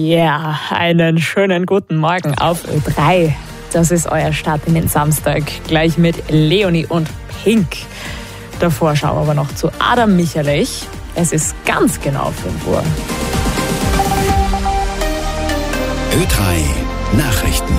Yeah, einen schönen guten Morgen auf Ö3. Das ist euer Start in den Samstag, gleich mit Leonie und Pink. Davor schauen wir aber noch zu Adam Michalich. Es ist ganz genau 5 Uhr. Ö3 Nachrichten.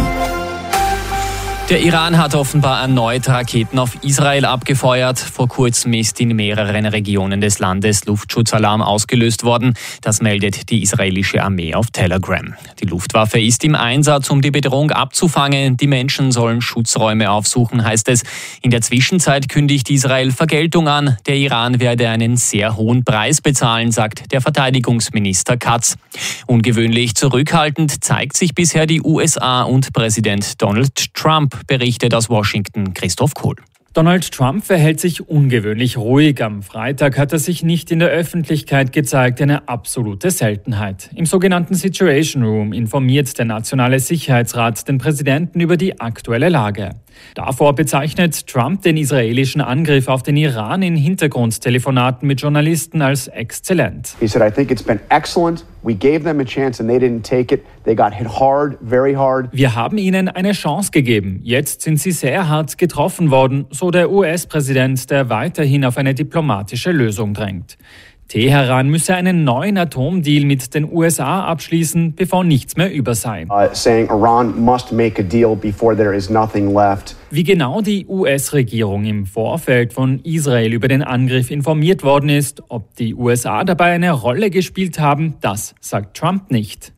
Der Iran hat offenbar erneut Raketen auf Israel abgefeuert. Vor kurzem ist in mehreren Regionen des Landes Luftschutzalarm ausgelöst worden. Das meldet die israelische Armee auf Telegram. Die Luftwaffe ist im Einsatz, um die Bedrohung abzufangen. Die Menschen sollen Schutzräume aufsuchen, heißt es. In der Zwischenzeit kündigt Israel Vergeltung an. Der Iran werde einen sehr hohen Preis bezahlen, sagt der Verteidigungsminister Katz. Ungewöhnlich zurückhaltend zeigt sich bisher die USA und Präsident Donald Trump, berichtet aus Washington Christoph Kohl. Donald Trump verhält sich ungewöhnlich ruhig. Am Freitag hat er sich nicht in der Öffentlichkeit gezeigt, eine absolute Seltenheit. Im sogenannten Situation Room informiert der Nationale Sicherheitsrat den Präsidenten über die aktuelle Lage. Davor bezeichnet Trump den israelischen Angriff auf den Iran in Hintergrundtelefonaten mit Journalisten als exzellent. He said, I think it's been excellent. We gave them a chance and they didn't take it. They got hit hard, very hard. Wir haben ihnen eine Chance gegeben. Jetzt sind sie sehr hart getroffen worden, so der US-Präsident, der weiterhin auf eine diplomatische Lösung drängt. Teheran müsse einen neuen Atomdeal mit den USA abschließen, bevor nichts mehr über sei. Saying Iran must make a deal before there is nothing left. Wie genau die US-Regierung im Vorfeld von Israel über den Angriff informiert worden ist, ob die USA dabei eine Rolle gespielt haben, das sagt Trump nicht.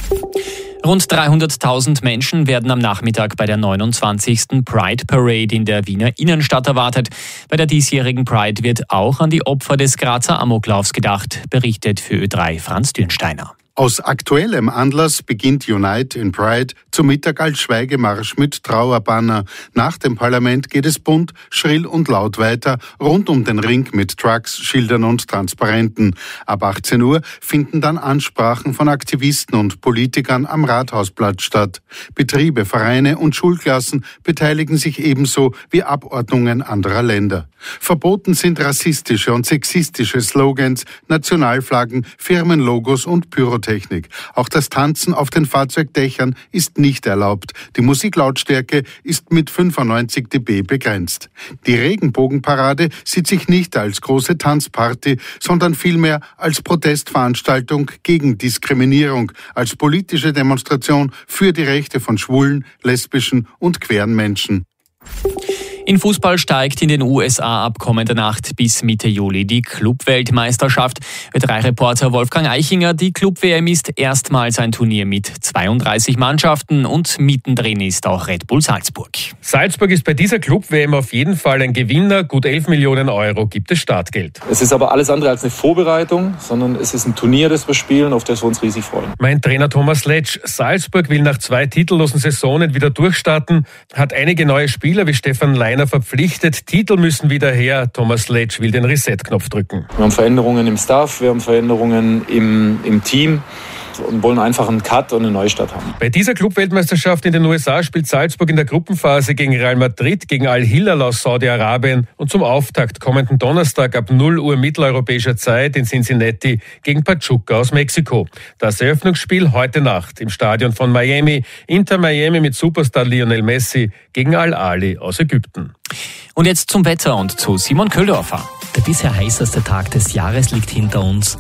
Rund 300.000 Menschen werden am Nachmittag bei der 29. Pride Parade in der Wiener Innenstadt erwartet. Bei der diesjährigen Pride wird auch an die Opfer des Grazer Amoklaufs gedacht, berichtet für Ö3 Franz Dürnsteiner. Aus aktuellem Anlass beginnt Unite in Pride zum Mittag als Schweigemarsch mit Trauerbanner. Nach dem Parlament geht es bunt, schrill und laut weiter, rund um den Ring mit Trucks, Schildern und Transparenten. Ab 18 Uhr finden dann Ansprachen von Aktivisten und Politikern am Rathausplatz statt. Betriebe, Vereine und Schulklassen beteiligen sich ebenso wie Abordnungen anderer Länder. Verboten sind rassistische und sexistische Slogans, Nationalflaggen, Firmenlogos und Pyrotechnik. Auch das Tanzen auf den Fahrzeugdächern ist nicht erlaubt. Die Musiklautstärke ist mit 95 dB begrenzt. Die Regenbogenparade sieht sich nicht als große Tanzparty, sondern vielmehr als Protestveranstaltung gegen Diskriminierung, als politische Demonstration für die Rechte von schwulen, lesbischen und queeren Menschen. In Fußball steigt in den USA ab kommender Nacht bis Mitte Juli die Club-Weltmeisterschaft. Ö3-Reporter Wolfgang Eichinger, die Club-WM ist erstmals ein Turnier mit 32 Mannschaften und mittendrin ist auch Red Bull Salzburg. Salzburg ist bei dieser Club-WM auf jeden Fall ein Gewinner. Gut 11 Millionen Euro gibt es Startgeld. Es ist aber alles andere als eine Vorbereitung, sondern es ist ein Turnier, das wir spielen, auf das wir uns riesig freuen. Mein Trainer Thomas Letsch, Salzburg will nach 2 titellosen Saisonen wieder durchstarten, hat einige neue Spieler wie Stefan Leiner verpflichtet. Titel müssen wieder her. Thomas Letsch will den Reset-Knopf drücken. Wir haben Veränderungen im Staff, wir haben Veränderungen im Team und wollen einfach einen Cut und einen Neustart haben. Bei dieser Club-Weltmeisterschaft in den USA spielt Salzburg in der Gruppenphase gegen Real Madrid, gegen Al-Hilal aus Saudi-Arabien und zum Auftakt kommenden Donnerstag ab 0 Uhr mitteleuropäischer Zeit in Cincinnati gegen Pachuca aus Mexiko. Das Eröffnungsspiel heute Nacht im Stadion von Miami. Inter Miami mit Superstar Lionel Messi gegen Al-Ahly aus Ägypten. Und jetzt zum Wetter und zu Simon Köhldorfer. Der bisher heißeste Tag des Jahres liegt hinter uns.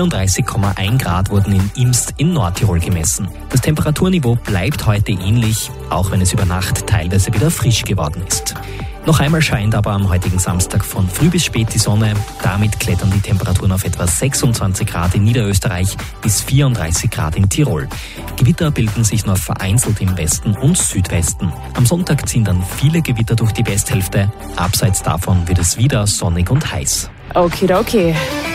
34,1 Grad wurden in Imst in Nordtirol gemessen. Das Temperaturniveau bleibt heute ähnlich, auch wenn es über Nacht teilweise wieder frisch geworden ist. Noch einmal scheint aber am heutigen Samstag von früh bis spät die Sonne. Damit klettern die Temperaturen auf etwa 26 Grad in Niederösterreich bis 34 Grad in Tirol. Gewitter bilden sich nur vereinzelt im Westen und Südwesten. Am Sonntag ziehen dann viele Gewitter durch die Westhälfte. Abseits davon wird es wieder sonnig und heiß. Okay.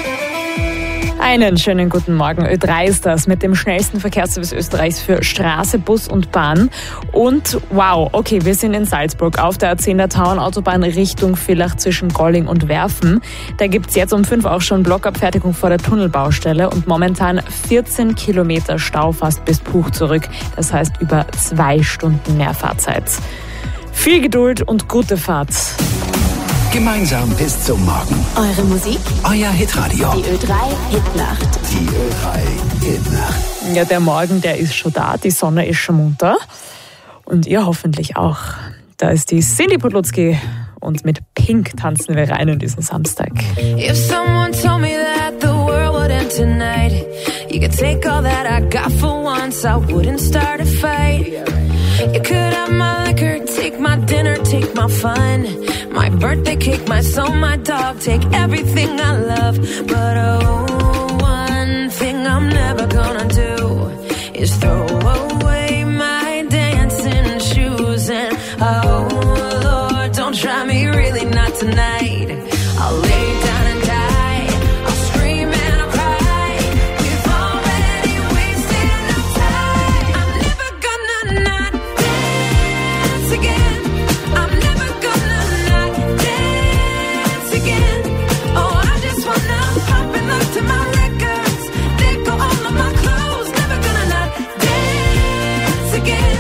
Einen schönen guten Morgen. Ö3 ist das mit dem schnellsten Verkehrsservice Österreichs für Straße, Bus und Bahn. Und wow, okay, wir sind in Salzburg auf der A10 Tauernautobahn Richtung Villach zwischen Golling und Werfen. Da gibt's jetzt um 5 auch schon Blockabfertigung vor der Tunnelbaustelle und momentan 14 Kilometer Stau fast bis Puch zurück. Das heißt über 2 Stunden mehr Fahrzeit. Viel Geduld und gute Fahrt. Gemeinsam bis zum Morgen. Eure Musik, euer Hitradio. Die Ö3 Hitnacht. Die Ö3 Hitnacht. Ja, der Morgen, der ist schon da, die Sonne ist schon munter. Und ihr hoffentlich auch. Da ist die Cindy Podlutzki und mit Pink tanzen wir rein in diesen Samstag. If someone told me that the world would end tonight, you could take all that I got for once, I wouldn't start a fight. You could have my liquor, take my dinner, take my fun, my birthday cake, my soul, my dog, take everything I love. But oh, one thing I'm never gonna do is throw away my dancing shoes. And oh Lord, don't try me, really not tonight. I'll lay down and die, I'll scream and I'll cry. We've already wasted enough time. I'm never gonna not dance again. I'm never gonna not dance again. Oh, I just wanna pop and look to my records, let go all of my clothes. Never gonna not dance again.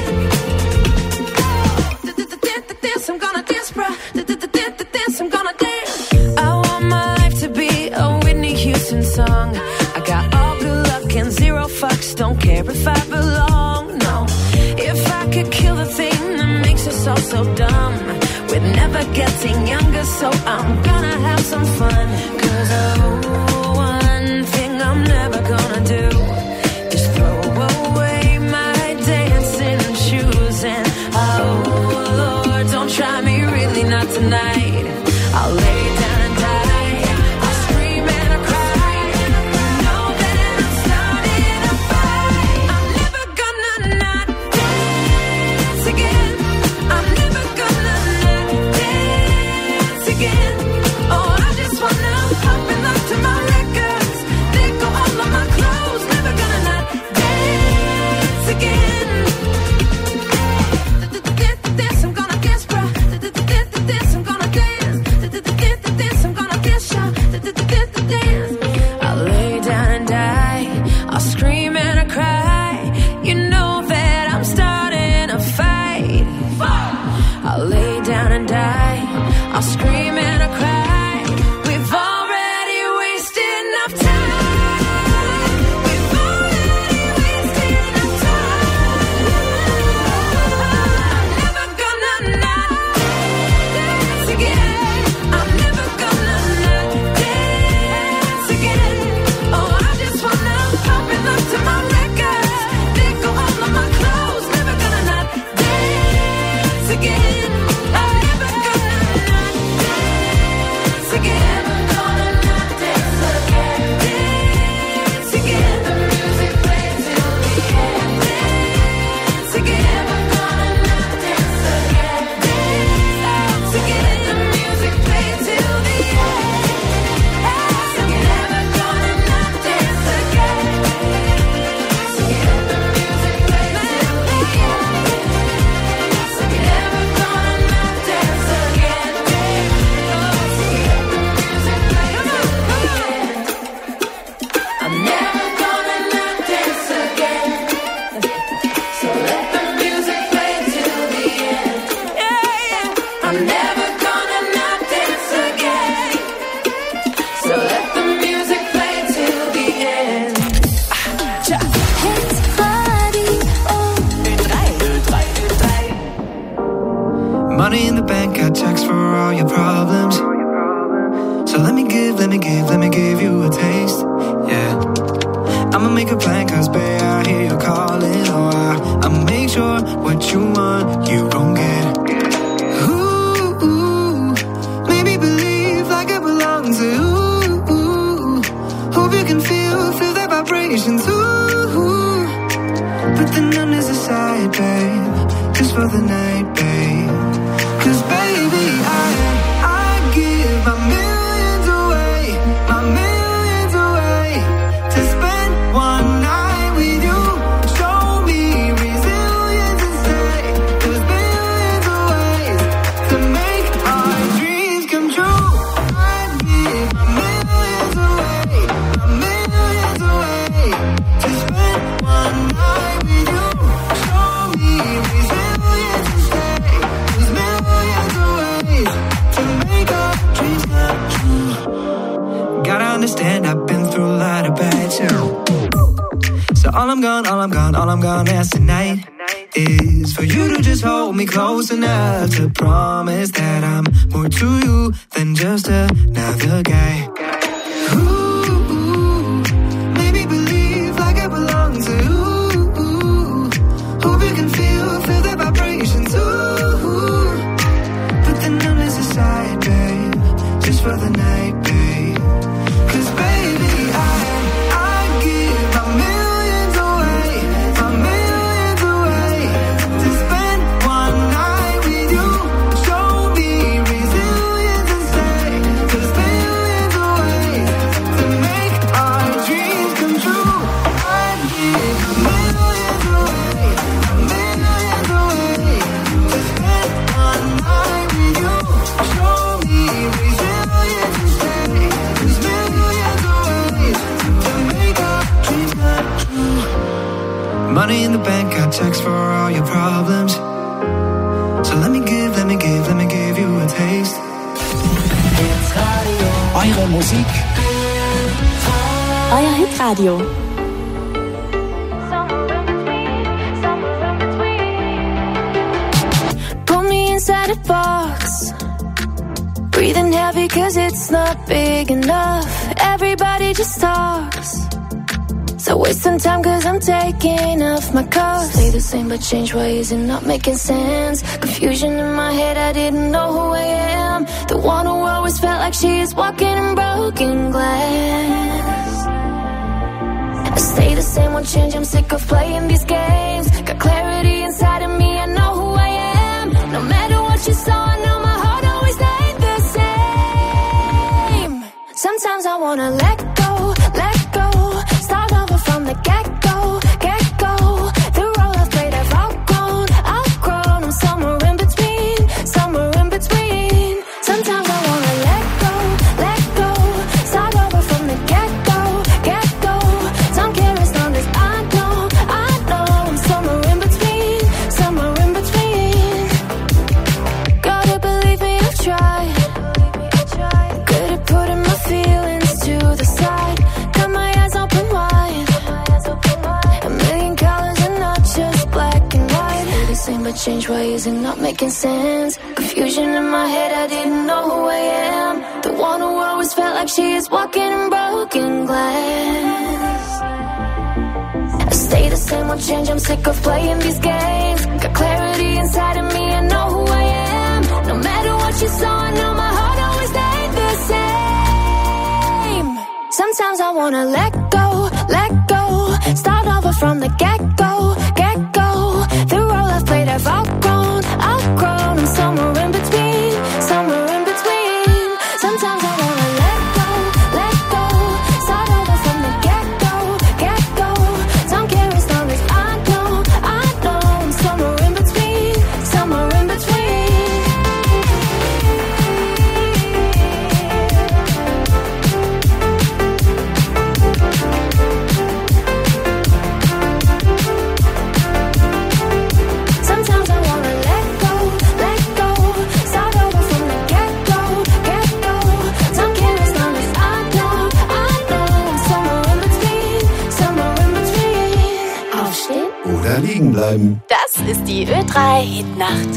Dance, I'm gonna dance, bruh. Dance, I'm gonna dance. I want my life to be a Whitney Houston song. I got all good luck and zero fucks, don't care if I belong, no. If I could kill the thing that makes us all so dumb, we're never getting younger, so I'm gonna have some fun. Cause oh, one thing I'm never gonna do is throw away my dancing shoes. And oh Lord, don't try me, really not tonight. I'll lay down and die, I'll scream and I'll cry. You know that I'm starting a fight. I'm never gonna not dance again. I'm never gonna not dance again. Oh, I just wanna pop and look to my records, let go all of my clothes. Never gonna not dance again. Dance, I'm gonna dance, bruh. Dance, I'm gonna dance. Dance, I'm gonna dance, y'all. Dance. I'll lay down and die, I'll scream and I cry. You know that I'm starting a fight. I'll lay down and die, I'll scream and I cry. We've already wasted enough time. We've already wasted enough time. I'm never gonna not dance again. I'm never gonna not dance again. Oh, I just wanna pop and look to my records, let go all of my clothes. Never gonna not dance again. I'm never gonna not dance again. Never gonna not dance again. Dance again. The music plays till the end. Dance again. Never gonna not dance again. Dance again. The music plays till the end. Dance again. Never gonna not dance again. Dance again. The music plays till the end. Dance again. Never gonna not dance again. Dance again. The music plays till the end. I'm never gonna not dance again. So let the music play till the end. Yeah, yeah. I'm never gonna not dance again. So let the music play till the end. Money in the bank, got checks for all your problems. So let me give you a taste. Yeah, I'ma make a plan, cause babe, I hear you calling. Oh, I'll make sure what you want, you gon' get. Ooh, maybe believe like it belongs to you. Hope you can feel that vibration too. Put the numbness aside, babe, just for the night, babe. Cause baby, I give my millions away, my millions. understand I've been through a lot of bad shit. So all I'm gonna ask tonight is for you to just hold me close enough to promise that I'm more to you than just another guy. Ooh, maybe believe like I belong to you. Hope you can feel the vibration too. Put the numbers aside, babe, just for the night, babe. 'Cause baby, I give my millions away to spend one night with you. Show me resilience and stay. 'Cause millions of ways to make our dreams come true. I give millions away to spend one night with you. Show me resilience and stay. 'Cause millions of ways to make our dreams come true. Money in the bank, got checks for all your problems. So let me give you a taste. Eure Musik, Euer Hitradio. Put me inside a box, breathing heavy 'cause it's not big enough. Everybody just talks, so wasting time 'cause I'm taking off my cuffs. Stay the same but change ways and not making sense. Confusion in my head, I didn't know who I am. The one who always felt like she is walking in broken glass. I stay the same, won't change, I'm sick of playing these games. Got clarity inside of me, I know who I am. No matter what you saw, I know my heart always stayed the same. Sometimes I wanna let go, start over from the get-go. The role I've played, I've outgrown. I'm somewhere in between. Sometimes I wanna let go, start over from the get-go. Don't care as long as I know I'm somewhere in between. Gotta believe me, I've tried. Good at putting my feelings to the side. Got my eyes open wide. A million colors and not just black and white. Stay the same but change ways and not making sense. Confusion in my head, I didn't know who I am. The one who always felt like she is walking in broken glass. I stay the same, won't change, I'm sick of playing these games. Got clarity inside of me, I know who I am. No matter what you saw, I know my heart always stayed the same. Sometimes I wanna let go, start over from the get-go. The role I've played, I've outgrown. I'm somewhere in between. Sometimes I wanna let go, start over from the get-go. Don't care as long as I know I'm somewhere in between. Sometimes I wanna let go, start over from the get-go. Don't care as long as I know I'm somewhere in between. Aufstehen oder liegen bleiben. Das ist die Ö3 Hitnacht.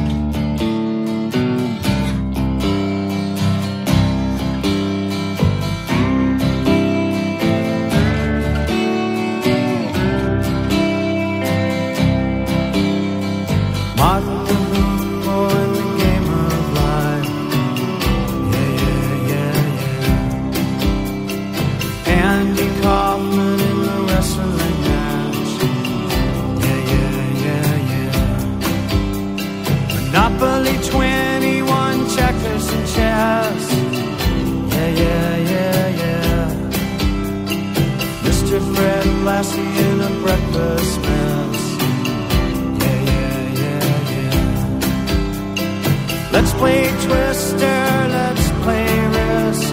Andy Kaufman in the wrestling match. Monopoly 21, checkers and chess. Mr. Fred Lassie in a breakfast mess. Let's play Twister, let's play Risk.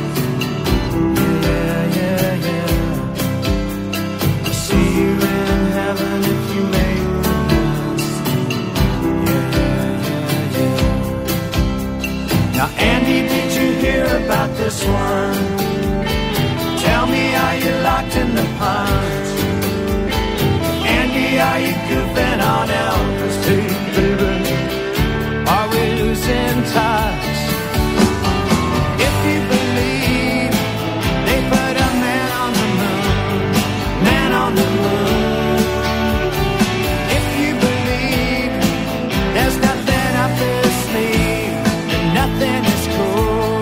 See you in heaven if you make the list. Now Andy, did you hear about this one? locked in the punch? Andy, are you goofing on Elvis too, baby? Are we losing touch? If you believe they put a man on the moon, man on the moon. If you believe there's nothing up their sleeve, then nothing is cool.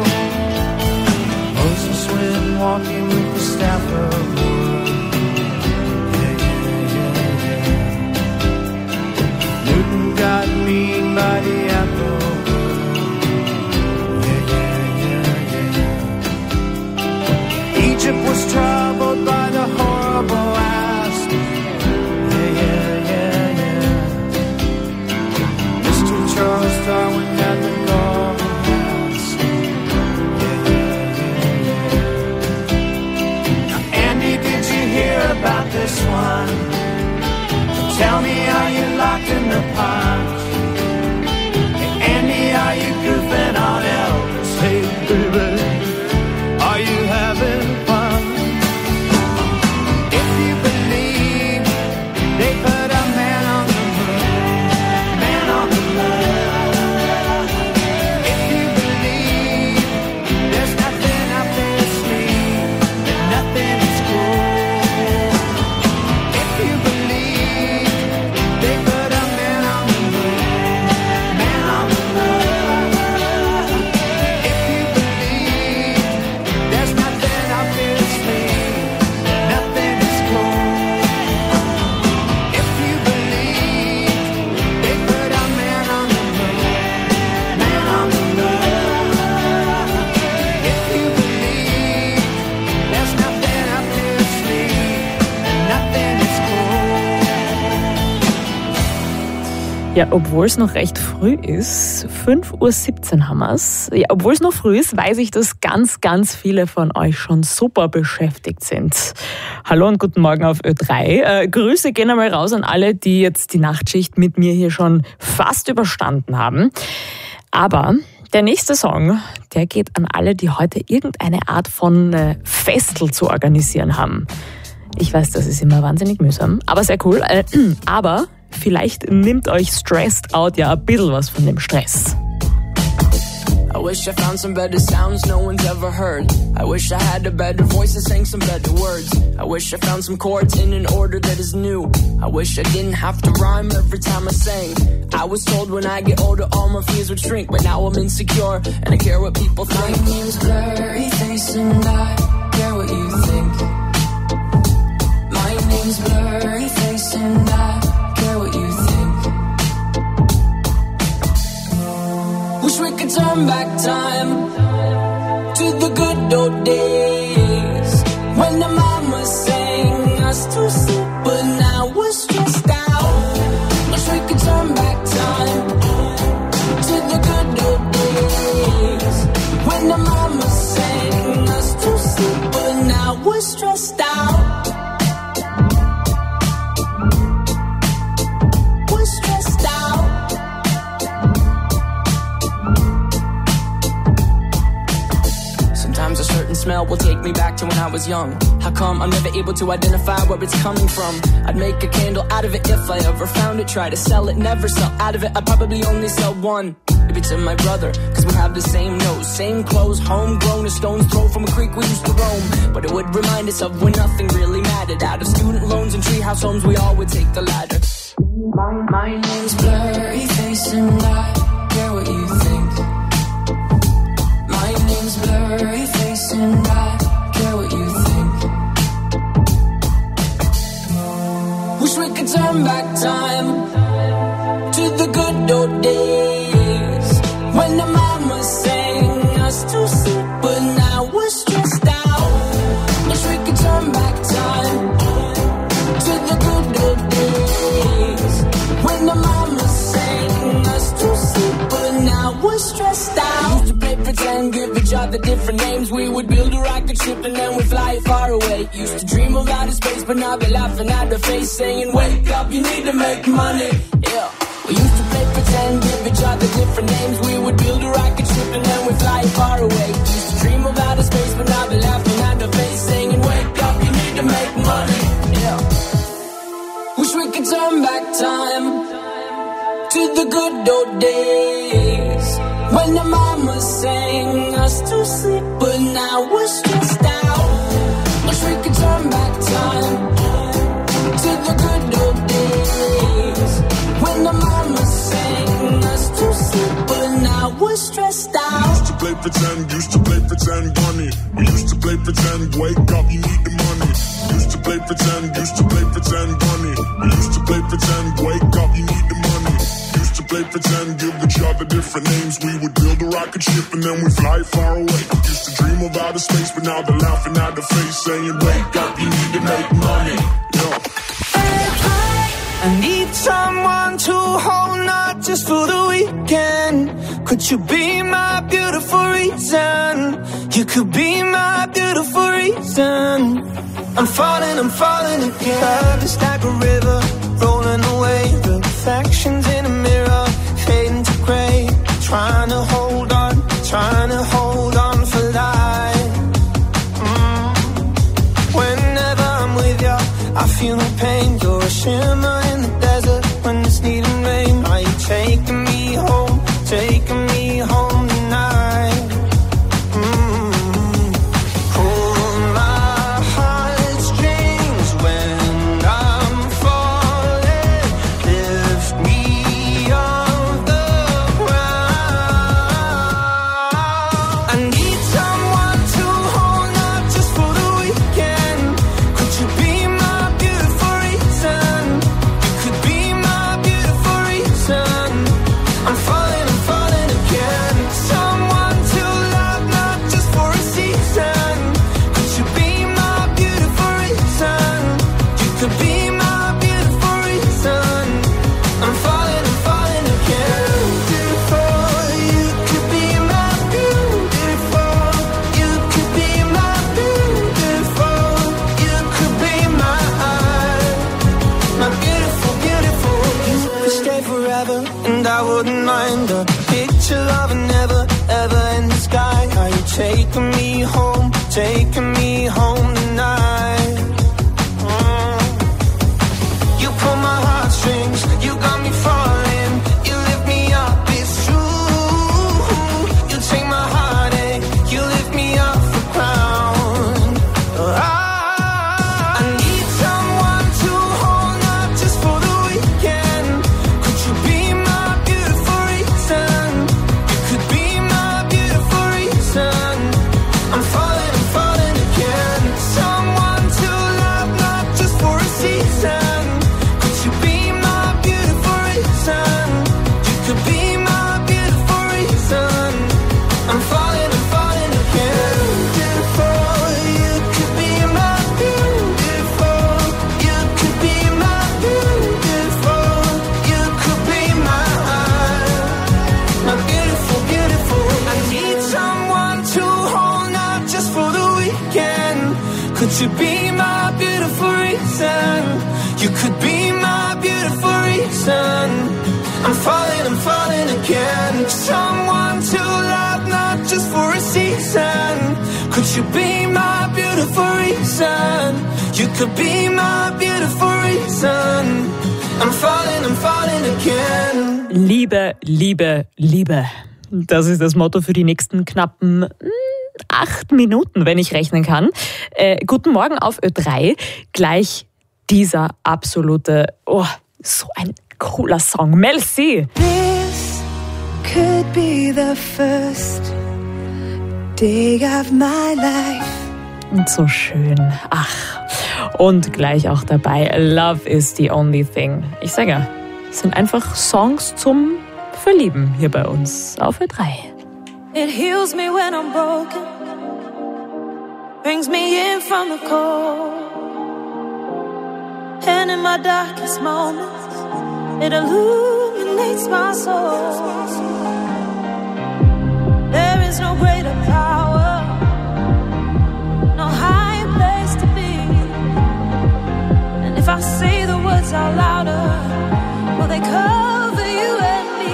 Moses went walking with the staff of wood. Newton got mean by the apple. Egypt was troubled by the horrible asp. Mr. Charles Darwin had the golden mask. Now, Andy, did you hear about this one? Tell me, are you locked in the punch? Hey, Andy, are you goofing on Elvis? Hey, baby, are you having fun? If you believe they put a man on the moon, man on the moon. If you believe there's nothing up their sleeve, then nothing is cool. If you believe they put a man on the moon, man on the moon. If you believe there's nothing up their sleeve, then nothing is cool. If you believe they put a man on the moon, man on the moon. If you believe there's nothing up their sleeve, then nothing is cool. Ja, obwohl es noch recht früh ist, 5:17 Uhr haben wir's. Ja, obwohl es noch früh ist, weiß ich, dass ganz, ganz viele von euch schon super beschäftigt sind. Hallo und guten Morgen auf Ö3. Grüße gehen einmal raus an alle, die jetzt die Nachtschicht mit mir hier schon fast überstanden haben. Aber der nächste Song, der geht an alle, die heute irgendeine Art von Festel zu organisieren haben. Ich weiß, das ist immer wahnsinnig mühsam, aber sehr cool. Aber vielleicht nimmt euch Stressed Out ja ein bisschen was von dem Stress. I wish I found some better sounds no one's ever heard. I wish I had a better voice and sang some better words. I wish I found some chords in an order that is new. I wish I didn't have to rhyme every time I sang. I was told when I get older all my fears would shrink, but now I'm insecure and I care what people think. My name's Blurry Face and I care what you think. My name's Blurry Face and I care what you think. Wish we could turn back time to the good old days when the mama sang us to sleep, but now we're stressed out. Wish we could turn back time to the good old days when the mama sang us to sleep, but now we're stressed out. We're stressed out. Sometimes a certain smell will take me back to when I was young. How come I'm never able to identify where it's coming from? I'd make a candle out of it if I ever found it. Try to sell it, never sell out of it. I'd probably only sell one. Maybe to my brother, cause we have the same nose, same clothes, homegrown, a stone's throw from a creek we used to roam. But it would remind us of when nothing really mattered. Out of student loans and treehouse homes, we all would take the ladder. My name's Blurry Face and I care what you think. My name's Blurry Face and I care what you think. Wish we could turn back time to the good old days when the mama sang us to sleep, but now we're stressed out. Wish we could turn back time to the good old days when the mama sang us to sleep, but now we're stressed out. Used to play pretend, give each other different names. We would build a rocket ship and then we'd fly it far away. Used to dream of outer space, but now they're laughing at the face, saying, wake up, you need to make money. Yeah. We used to play pretend, give each other different names. We would build a rocket ship and then we'd fly far away. Used to dream of outer space, but now they're laughing at the face, saying, wake up, you need to make good old days when the mama sang us to sleep, but now we're stressed out. Wish we could turn back time to the good old days when the mama sang us to sleep, but now we're stressed out. Used to play pretend, bunny. We used to play pretend, wake up, you need the money. Used to play pretend, bunny. We used to play pretend, wake up, you need the money. Used to play pretend, give each other different names. We would build a rocket ship and then we fly far away. Used to dream of outer space, but now they're laughing at the face, saying, wake up, you need to make money. Yo. I need someone to hold, not just for the weekend. Could you be my beautiful reason? You could be my beautiful reason. I'm falling again. It's like a river rolling away. The reflections in a mirror fading to grey. Trying to hold on for life. Whenever I'm with you, I feel no pain. You're a shimmer in the desert when it's needing rain. Are you taking me home tonight? Pull my heartstrings when I'm falling. Lift me off the ground. I need someone to hold, not just for the weekend. Could you be my beautiful reason? You could be my beautiful reason. I'm falling again. Someone to love, not just for a season. Could you be my beautiful reason? You could be my beautiful reason. I'm falling again. Beautiful, you could be my beautiful. You could be my beautiful. You could be my beautiful, beautiful. You could stay forever, and I wouldn't mind a picture of a never, ever in the sky. Are you taking me home tonight? You pull my heartstrings, you got me falling. You lift me up, it's true. You take my heartache, you lift me off the ground. I need someone to hold, not just for the weekend. Could you be my beautiful reason? You could be my beautiful reason. I'm falling again. Someone to love, not just for a season. Could you be my beautiful reason? You could be my beautiful reason. I'm falling again. Beautiful, you could be my beautiful. You could be my beautiful. You could be my beautiful, beautiful. I need someone to hold, not just for the weekend. Could you be my beautiful reason? You could be my beautiful reason. I'm falling again. Someone to love, not just for a season. Could you be my beautiful reason? You could be my beautiful reason. I'm falling again. Liebe, Liebe, Liebe. Das ist das Motto für die nächsten knappen 8 Minuten, wenn ich rechnen kann. Guten Morgen auf Ö3. Gleich dieser absolute, so ein cooler Song. Merci. This could be the first day of my life. Und so schön. Ach, und gleich auch dabei, Love is the only thing. Ich sage ja, es sind einfach Songs zum Verlieben hier bei uns auf Ö3. It heals me when I'm broken, brings me in from the cold, and in my darkest moments, it illuminates my soul. There is no greater power, no higher place to be, and if I say the words out louder, will they cover you and me?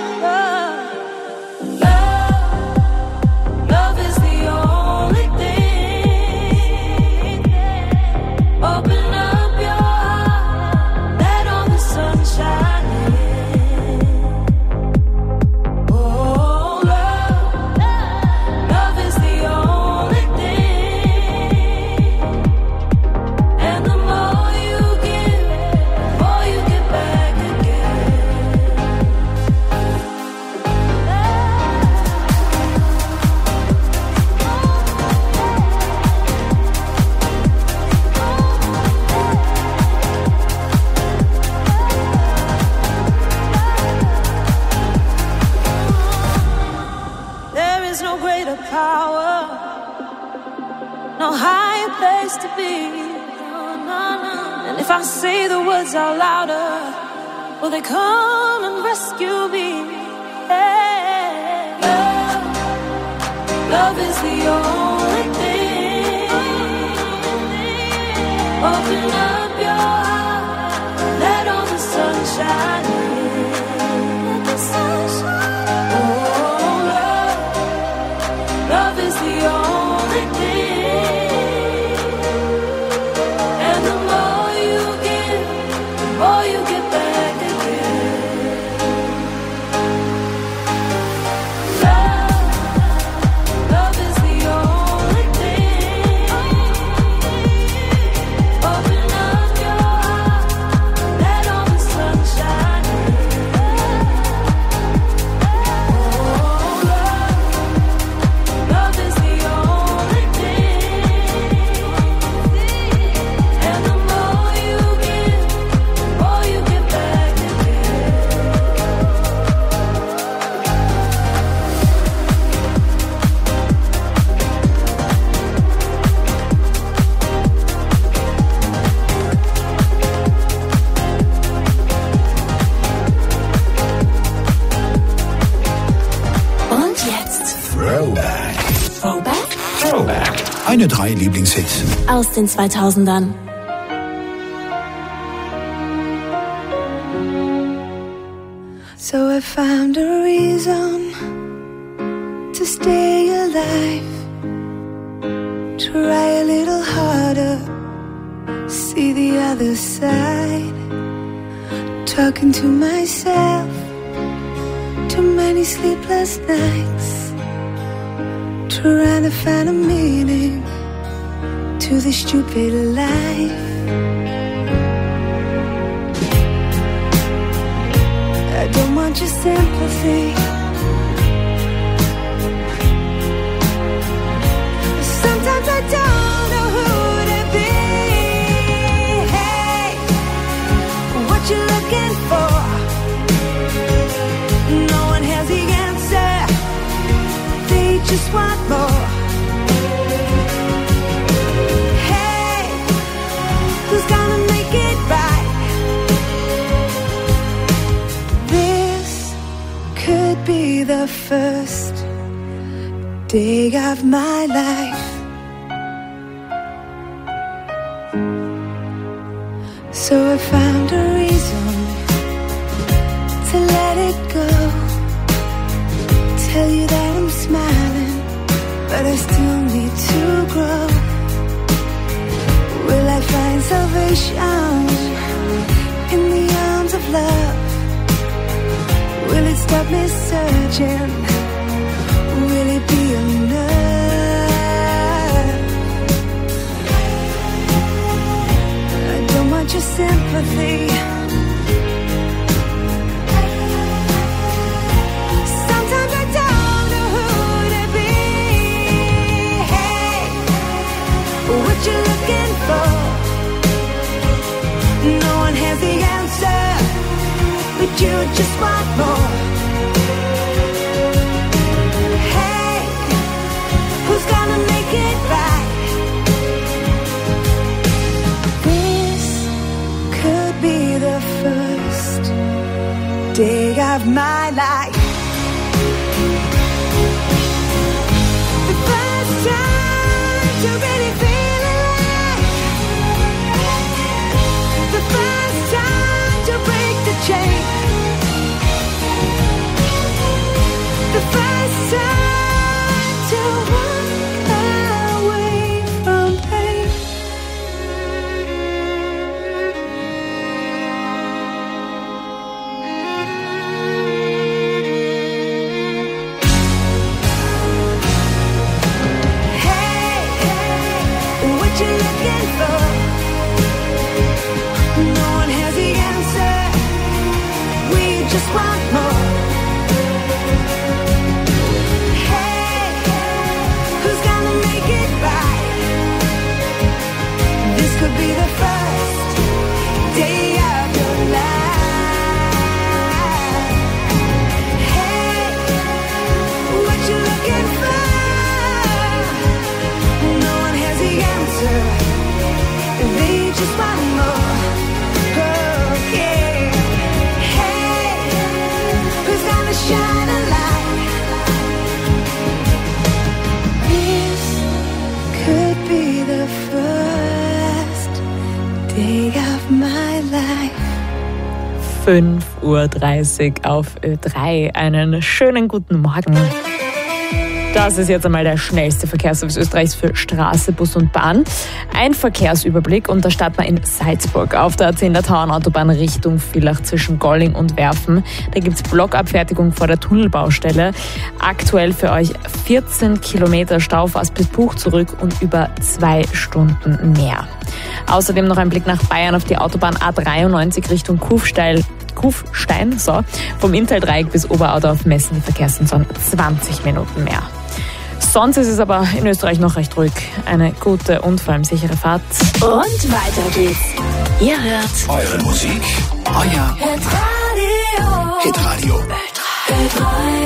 Love is the only thing. Open up your heart, let all the sunshine in. power, no higher place to be. And if I say the words out louder, will they come and rescue me? Hey, love is the only thing. Open up your heart, let all the sunshine in. Let the sunshine. Oh, love is the only thing. And the more you give, the more you get back again. Love is the only thing. Open up your heart, let all the sunshine in. Oh, love is the only thing. And the more you give, the more you get back again. Und jetzt Throwback. Throwback Eine 3 Lieblingshits. aus den 2000ern. So I found a reason to stay alive. Try a little harder, see the other side. Talking to myself, too many sleepless nights. Trying to find a meaning to this stupid life. I don't want your sympathy. Sometimes I don't know who to be. Hey, what you looking for? No one has the answer. They just want more. Hey, who's gonna make it right? This could be the first day of my life. So I found a reason to let it go. Tell you that I'm smiling, but I still need to grow. Will I find salvation in the arms of love? Will it stop me searching? Will it be enough? I don't want your sympathy. Sometimes I don't know who to be. Hey, what you looking for? No one has the answer, but you just want more. Hey, who's gonna make it right? This could be the first day of my life. The first time to really feel alive. The first time to break the chain. The first time to walk away from pain. Hey, what you looking for? No one has the answer. We just want more. Hey, who's gonna make it right? This could be the first day of your life. Hey, what you looking for? my life. 5:30 Uhr auf Ö3. Einen schönen guten Morgen. Das ist jetzt einmal der schnellste Verkehrsservice Österreichs für Straße, Bus und Bahn. Ein Verkehrsüberblick und da starten wir in Salzburg auf der A10 der Tauernautobahn Richtung Villach zwischen Golling und Werfen. Da gibt es Blockabfertigung vor der Tunnelbaustelle. Aktuell für euch 14 Kilometer Staufahrt bis Buch zurück und über 2 Stunden mehr. Außerdem noch ein Blick nach Bayern auf die Autobahn A93 Richtung Kufstein, vom Inntal-Dreieck bis Oberauto auf Messen, die Verkehrssensoren 20 Minuten mehr. Sonst ist es aber in Österreich noch recht ruhig. Eine gute und vor allem sichere Fahrt. Und weiter geht's. Ihr hört Eure Musik, euer Hitradio. Hitradio. Ö3.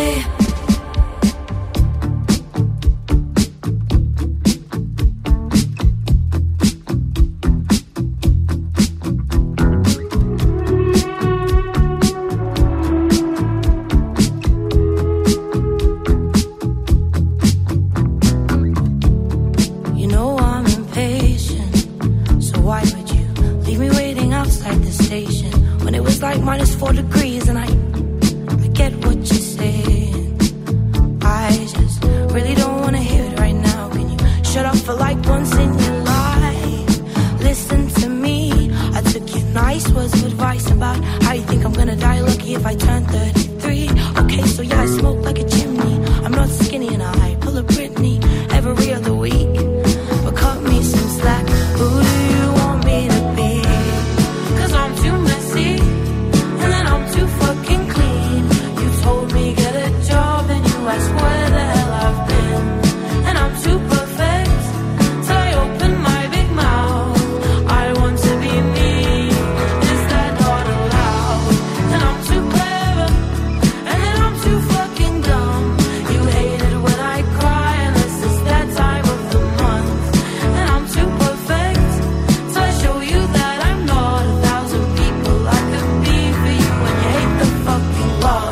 -4 degrees and I get what you're saying. I just really don't wanna hear it right now. Can you shut up for like once in your life? Listen to me. I took your nice words of advice about how you think I'm gonna die lucky if I turn 33. Okay, so yeah, I smoke like a chimney. I'm not skinny and I pull a Britney every other week. But cut me some slack. Who do you want me to be? 'Cause I'm too messy. Too fucking clean. You told me get a job and you asked where the hell I've been. And I'm too perfect, so I open my big mouth. I want to be me. Is that not allowed? And I'm too clever, and then I'm too fucking dumb. You hate it when I cry unless it's that time of the month. And I'm too perfect, so I show you that I'm not 1,000 people I could be for you. You hate the fucking law.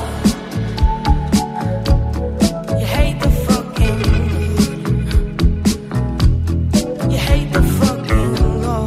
You hate the fucking. You hate the fucking law.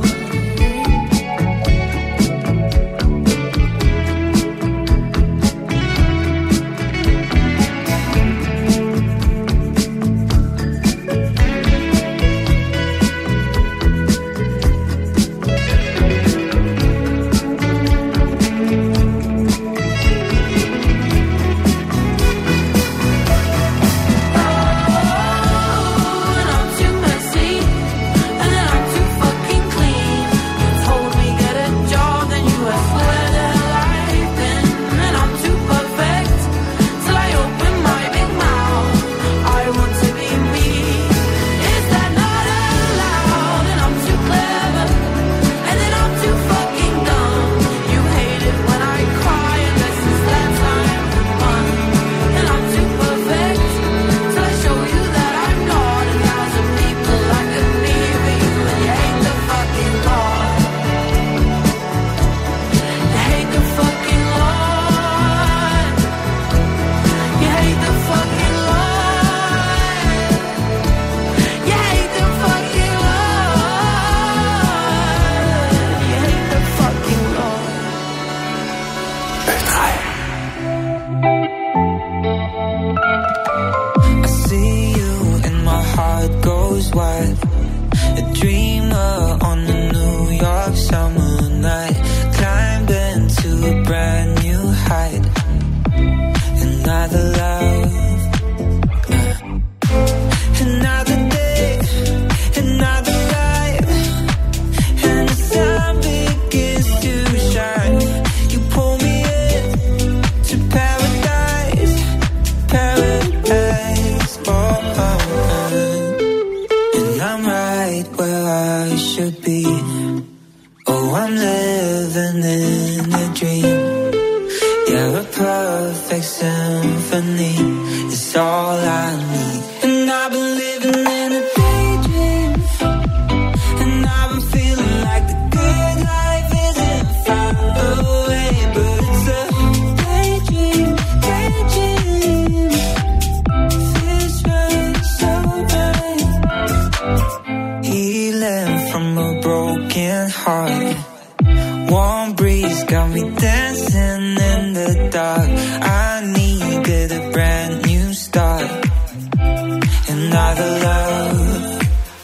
Warm breeze got me dancing in the dark. I needed a brand new start. Another love.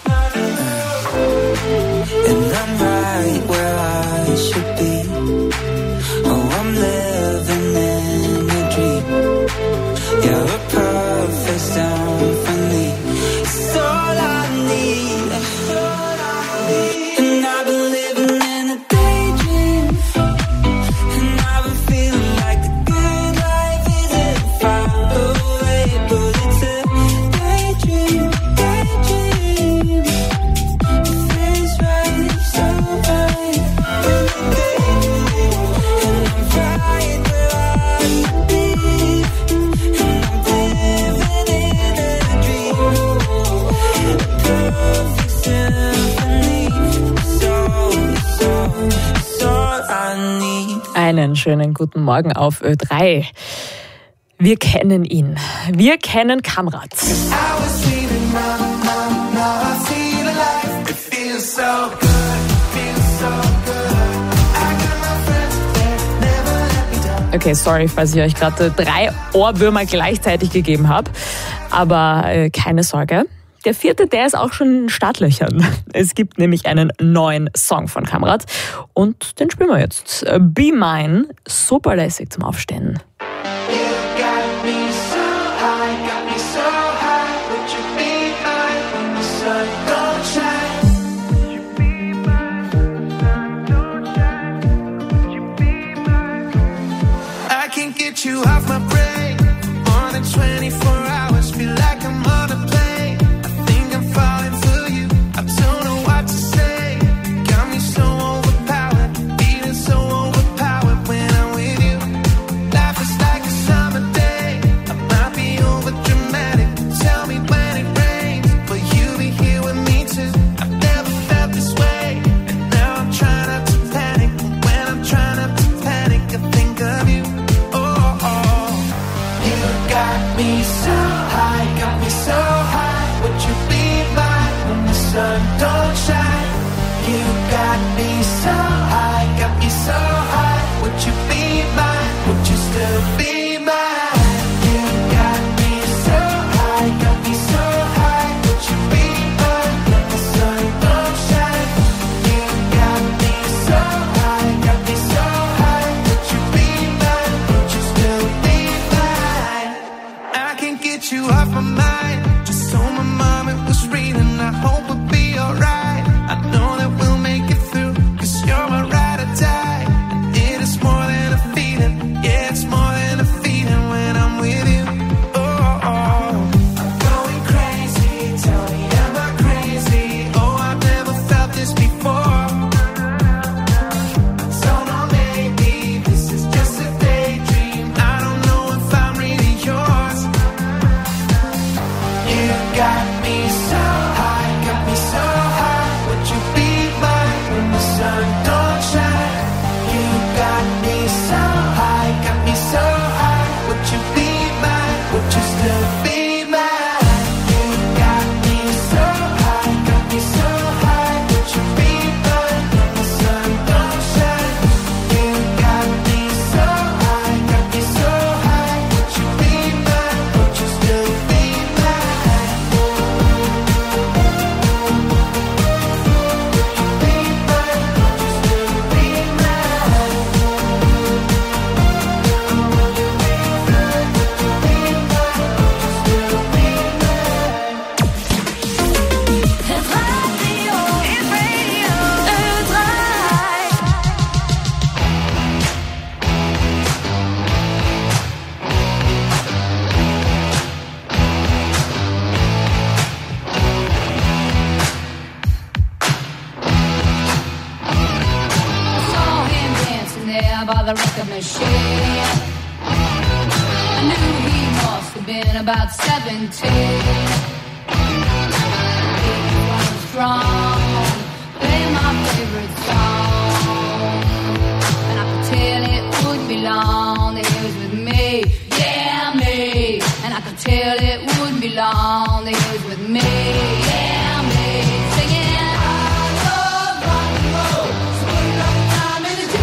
And I'm right where I should be. Oh, I'm living in a dream. You're a perfect symphony. It's all I need. And I've been living in a daydream. And I've been feeling like the good life isn't far away. But it's a daydream, daydream. It feels right, so right. And I'm right where I should be. And I'm living in a dream. A perfect symphony. So all I need. Einen schönen guten Morgen auf Ö3. Wir kennen ihn. Wir kennen Kamrat. I was feeling numb, now I feel alive. It feels so good, feels so good. I got my friends there, never let me down. Okay, sorry, falls ich euch gerade 3 Ohrwürmer gleichzeitig gegeben habe. Aber keine Sorge. Der 4., der ist auch schon in den Startlöchern. Es gibt nämlich einen neuen Song von Kamrat und den spielen wir jetzt. Be Mine, super lässig zum Aufstehen. You got me so high, got me so high. Would you be mine when the sun don't shine? Would you be mine when the sun don't shine? Would you be mine? I can't get you off my brain. More than 24 hours, feel like I'm on a plane. I think I'm falling for you. I don't know what to say. Got me so overpowered, feeling so overpowered when I'm with you. Life is like a summer day. I might be over dramatic. Tell me when it rains, but you be here with me too. I've never felt this way, and now I'm trying not to panic. When I'm trying not to panic, I think of you. Oh, oh. You got me so high, got me so high. Would you be mine when the sun don't shine? You got me so high, got me so high. Would you be mine? Would you still be mine? You got me so high, got me so high. Would you be mine when the sun don't shine? You got me so high, got me so high. Would you be mine? Would you still be mine? I can't get you off my mind. Just told my mom it was raining. I hope we'll be alright. I know that we'll make it through, 'cause you're my ride or die. And it is more than a feeling. Yeah, it's more than a feeling when I'm with you. Oh, oh. I'm going crazy. Tell me, am I crazy? Oh, I've never felt this before. So no, maybe this is just a daydream. I don't know if I'm really yours. You got me so high, got me so high. Would you be mine when the sun don't shine? You got me so high, got me so high. Would you be mine? Would you still be mine? You got me so high, got me so high. Would you be mine when the sun don't shine? You got me so high, got me so high. Would you be mine? Would you still be mine? Saw him dancing there by the record machine. I knew he must have been about 17. He was strong, playing my favorite song, and I could tell it wouldn't be long that he was with me, yeah, me. And I could tell it wouldn't be long that he was with me, yeah, me. Singing, I love rock and roll, so put it on time in the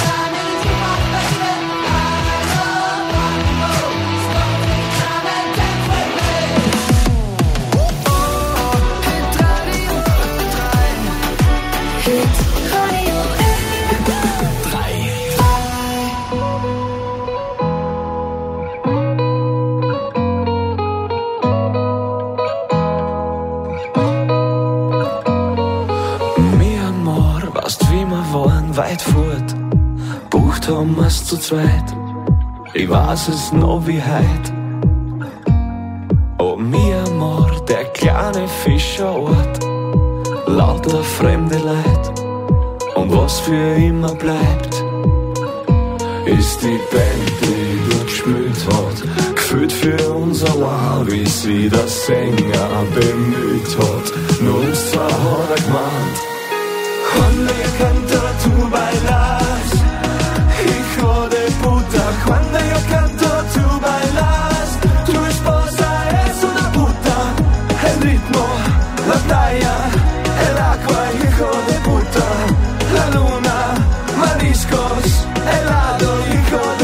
Weit fort, bucht haben wir's zu zweit. Ich weiß es noch wie heut. Oh, Myanmar, der kleine Fischerort, lauter fremde Leid. Und was für immer bleibt, ist die Band, die dort gespielt hat. Gefühlt für uns allein, wie sie der Sänger bemüht hat. Nur uns zwei hat gemeint, cuando yo canto tú bailas, hijo de puta. Cuando yo canto tú bailas, tu esposa es una puta. El ritmo, la playa, el agua, hijo de puta. La luna, mariscos, helado, hijo de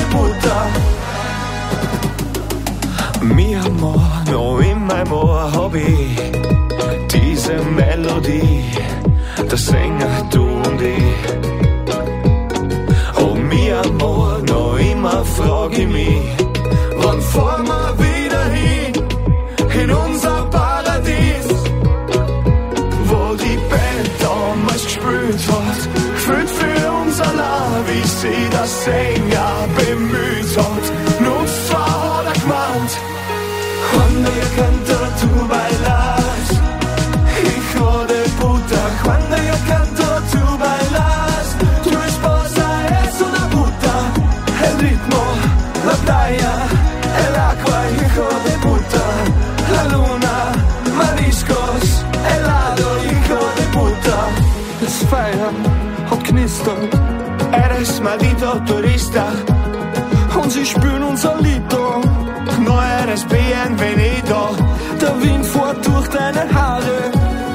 puta. Mi amor, no in meinem Ohr hab ich diese Melodie. Der Sänger, du und ich. Oh, mi amor, noch immer frag ich mich, wann fahren wir wieder hin, in unser Paradies, wo die Band damals gespielt hat, gefühlt für uns allein, wie sie der Sänger bemüht hat. Nur uns zwei hat gemeint, cuando yo canto tú bailas, hijo de puta. Cuando yo canto tú bailas, tu esposa es una puta. El ritmo, la playa, el agua, hijo de puta. La luna, mariscos, helado, hijo de puta. Das Feuer hat knistert, eres maldito turista. Und sie spüren unser Lied da, no eres bienvenido. Der Wind fährt durch deine Haare,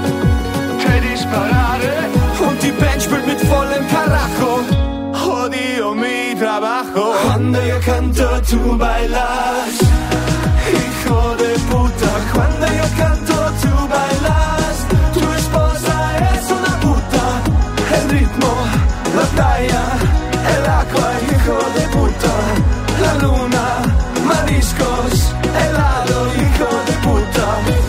und die Band spielt mit vollem Carajo. Odio mi trabajo. Cuando yo canto tú bailas, hijo de puta. Cuando yo canto tú bailas, tu esposa es una puta. El ritmo, la playa, el agua, hijo de puta. La luna, mariscos, helado, hijo de puta.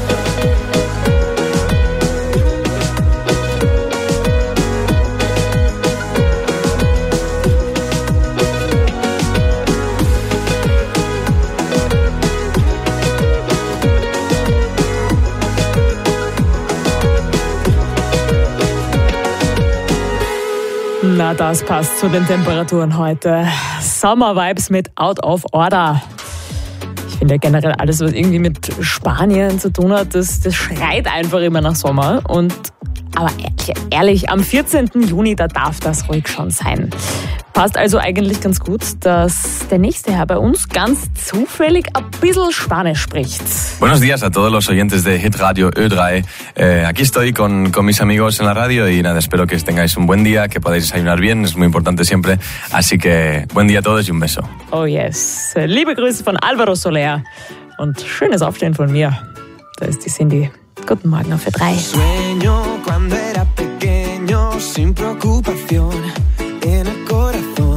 Na, das passt zu den Temperaturen heute. Summer Vibes mit Out of Order. Ich finde generell alles, was irgendwie mit Spanien zu tun hat, das schreit einfach immer nach Sommer. Aber ehrlich, am 14. Juni, da darf das ruhig schon sein. Passt also eigentlich ganz gut, dass der nächste Herr bei uns ganz zufällig ein bisschen Spanisch spricht. Buenos días a todos los oyentes de Hit Radio Ö3. Aquí estoy con mis amigos en la radio y nada, espero que tengáis un buen día, que podáis desayunar bien, es muy importante siempre. Así que buen día a todos y un beso. Oh yes. Liebe Grüße von Álvaro Soler und schönes Aufstehen von mir. Da ist die Cindy. Guten Morgen auf Ö3. Sueño cuando era pequeño, sin preocupación en el corazón.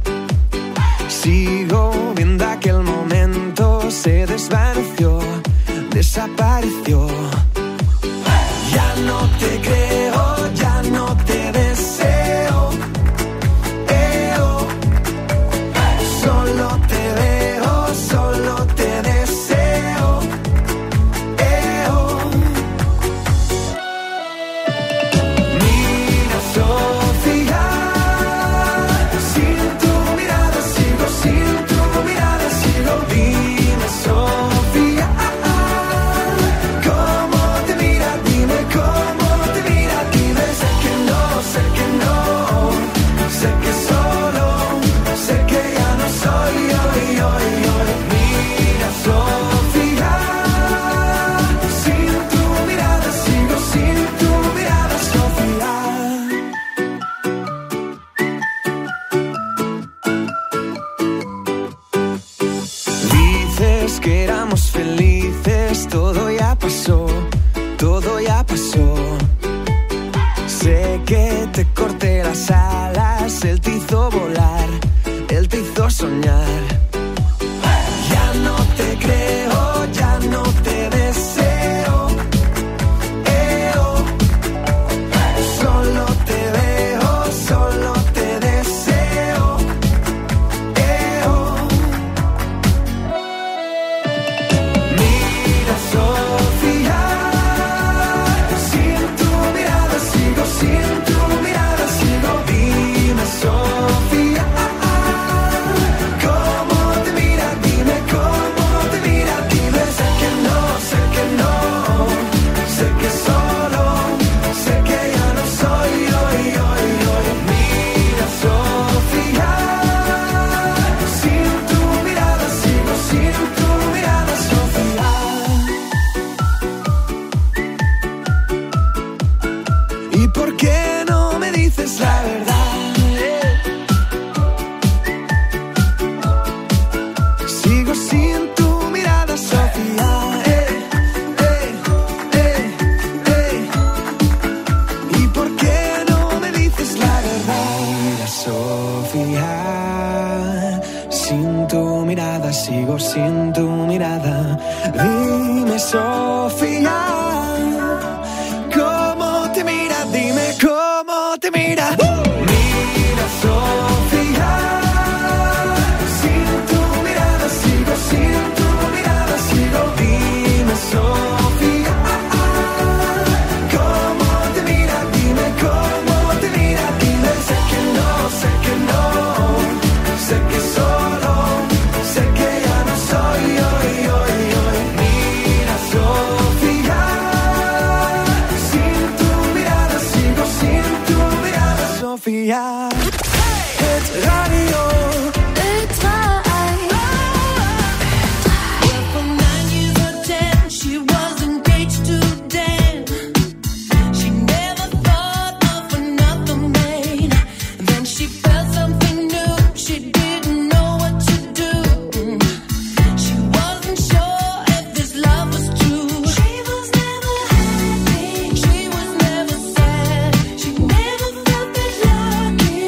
Sigo viendo aquel momento, se desvaneció, desapareció. Ya no te creo, ya no te deseo. Solo te veo, solo te deseo. Mira, Sofía, sin tu mirada sigo, sin tu mirada sigo. Dime, Sofía, cómo te mira, dime cómo te mira, dime. Sé que no, sé que no, sé que solo, sé que ya no soy yo. Mira, Sofía, sin tu mirada sigo, sin tu mirada, Sofía. Dices que éramos felices, todo ya pasó, todo ya pasó. Sé que te corté las alas, él te hizo volar, él te hizo soñar. Ya no te creo, ya no te deseo. Solo te veo, solo te deseo. Mira, Sofía, sin tu mirada sigo, sin tu mirada sigo. Dime, Sofía, cómo te mira, dime cómo te mira, dime. Sé que no, sé que no, sé que solo, sé que ya no soy yo. Mira, Sofía, sin tu mirada sigo, sin tu mirada, Sofía. ¿Y por qué no me dices la verdad? Sigo sin tu mirada, Sofía. ¿Y por qué no me dices la verdad? Mira, Sofía, sin tu mirada sigo, sin tu mirada. Dime, Sofía, cómo te mira, dime cómo te mira. Mira, Sofía, sin tu mirada sigo, sin tu mirada sigo. Dime, Sofía, cómo te mira, dime cómo te mira, dime. Sé que no, sé que no, sé que solo, sé que ya no soy yo. Mira, Sofía, sin tu mirada sigo, sin tu mirada, Sofía. Het radio. She was never sad, she never felt that lucky.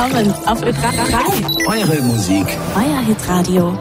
Willkommen auf Ö3. Eure Musik. Euer Hitradio.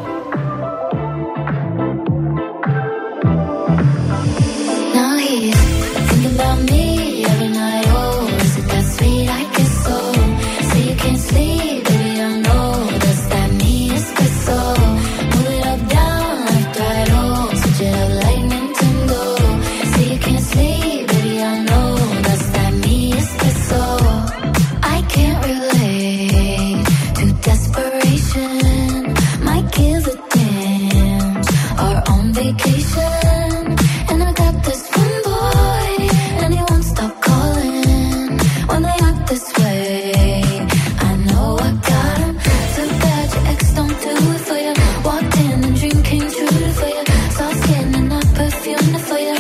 Now he's thinking about me every night. Oh, is it that sweet? I guess so. Say you can't sleep, baby, I know. Does that mean it's good so? Move it up, down, left, right, oh. Switch it up like Nintendo. Say you can't sleep, baby, I know. Does that mean it's good so? I can't relate to desperation. Might give a damn. Or on vacation. And I got this one boy, and he won't stop calling when they act this way. I know I got him. Too bad your ex don't do it for you. Walked in and dream came true for you. Soft skin and not perfume for you.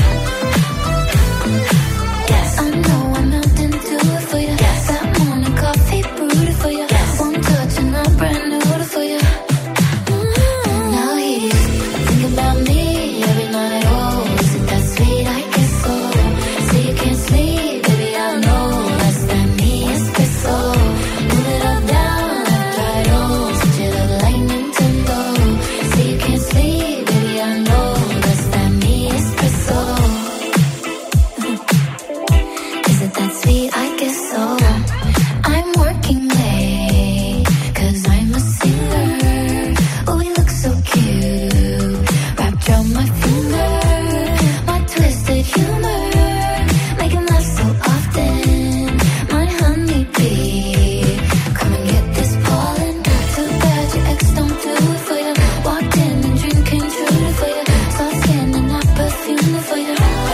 Yes, I know I'm melting to it for you. Yes, that morning coffee brewed it for you. Yes, one touch and I'm brand new for you. Now he's thinking about me every night. Oh, is it that sweet? I guess so. Say you can't sleep, baby, I know. That's that me, it's good so. Move it up, down, left, right, oh. Switch it up like Nintendo. Say you can't sleep, baby, I know. That's that me, it's good so. Is it that sweet? I guess so. I'm working late, 'cause I'm a singer. Oh, we look so cute. Wrapped around my finger. My twisted humor. Make him laugh so often. My honeybee. Come and get this pollen. Too bad your ex don't do it for you. Walked in and dream came true for you. Soft skin and not perfume for you.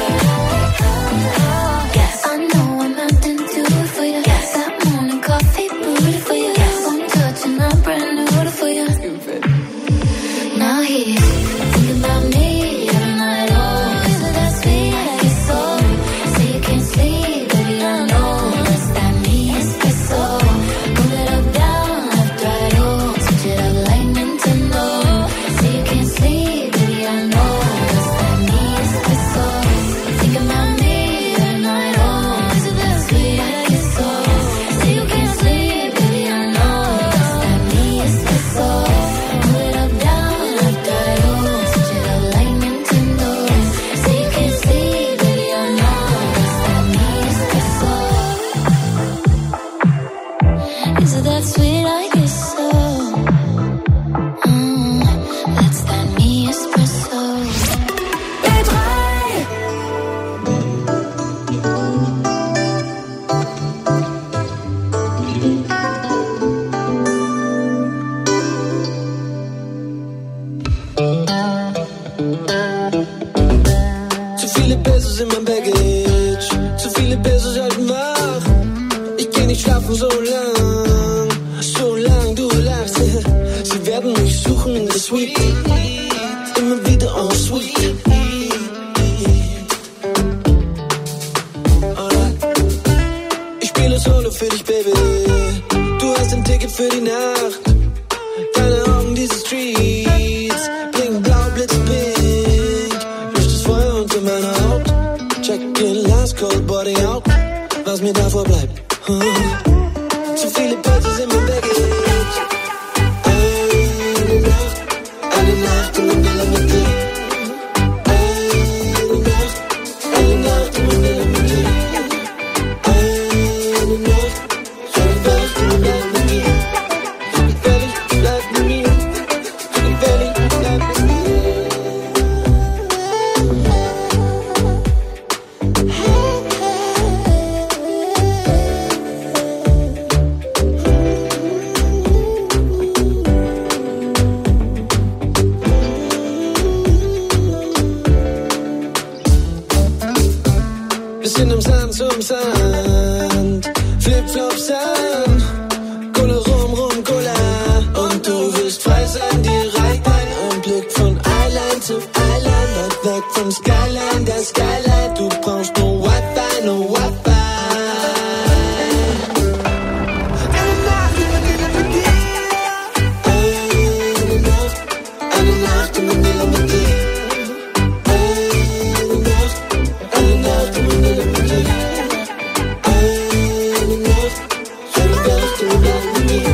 Yes, I know I'm melting to it for you. Yes, that morning coffee brewed for you. Yes, one touch and I'm brand new for you. Now he's thinking about me every night. Oh, is it that sweet? I guess so. Say you can't sleep, baby, I know. That's that me, it's good so. Move it up, down, left, right, oh. Switch it up like Nintendo. Say you can't sleep, baby, I know. That's that me, it's good so. Thinking about me every night. Oh, is it that sweet? I guess so. Say you can't sleep, baby, I know. That's that me, it's good so. Move it up, down, left, right, oh. Switch it up like Nintendo. Say you can't sleep, baby, I know. That's that me, it's good so. Is it that sweet? I guess so. That's that me espresso. Zu viele Pesos in mein Baggage, zu viele Pesos halt mach. Ich geh nicht schlafen so lang du lachst. Sie werden mich suchen in der Suite, immer wieder en suite. Alright. Ich spiele Solo für dich, Baby. Du hast ein Ticket für die Nacht. Deine Augen, diese Streets, blinken blau, blitzpink. Löscht das Feuer unter meiner Haut. Check your last cold body out. Was mir davor bleibt. Zu viele Pesos in mein Baggage. Eine Nacht in Manila mit dir. Eine Nacht in Manila mit dir. Eine Nacht, schöne Nacht in Manila mit dir. Gefällig, bleib mit mir. Gefällig, bleib mit mir. Wir sind im Sand zum Sand, Flipflops an, Cola rum, Cola. Und du willst frei sein, direkt ein Blick von Island zu Island, weit weg vom Skyline, der Skyline. Du brauchst no Wi-Fi, no Wi-Fi. Eine Nacht in Manila mit dir. Eine Nacht in Manila mit dir. Eine Nacht, schöne Nacht in Manila mit dir.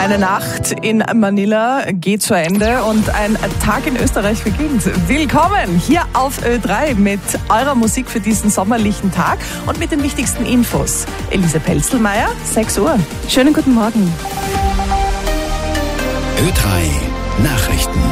Eine Nacht in Manila geht zu Ende und ein Tag in Österreich beginnt. Willkommen hier auf Ö3 mit eurer Musik für diesen sommerlichen Tag und mit den wichtigsten Infos. Elise Pelzelmeier, 6 Uhr. Schönen guten Morgen. Ö3 Nachrichten.